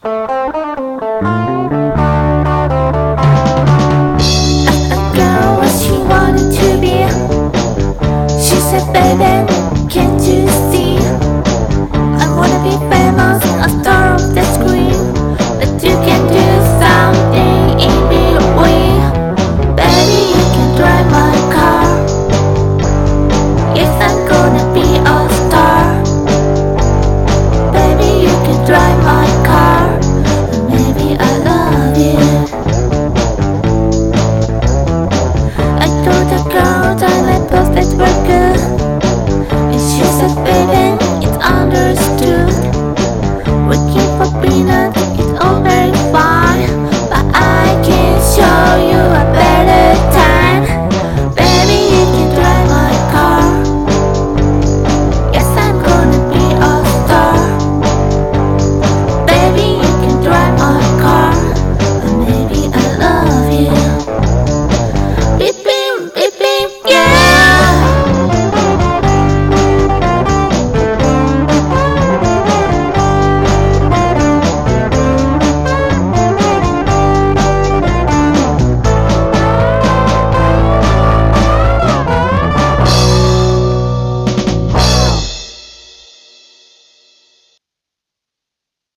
Girl, what she wanted to be. She said, baby, can't you see? I wanna be famous, a star of the screen, but you can do something in between. Baby, you can drive my car. Yes, I'm gonna be a star. Baby, you can drive my car. Maybe I love you. I told the girl that my prospects were good, and she said, baby, it's understood. Working for peanuts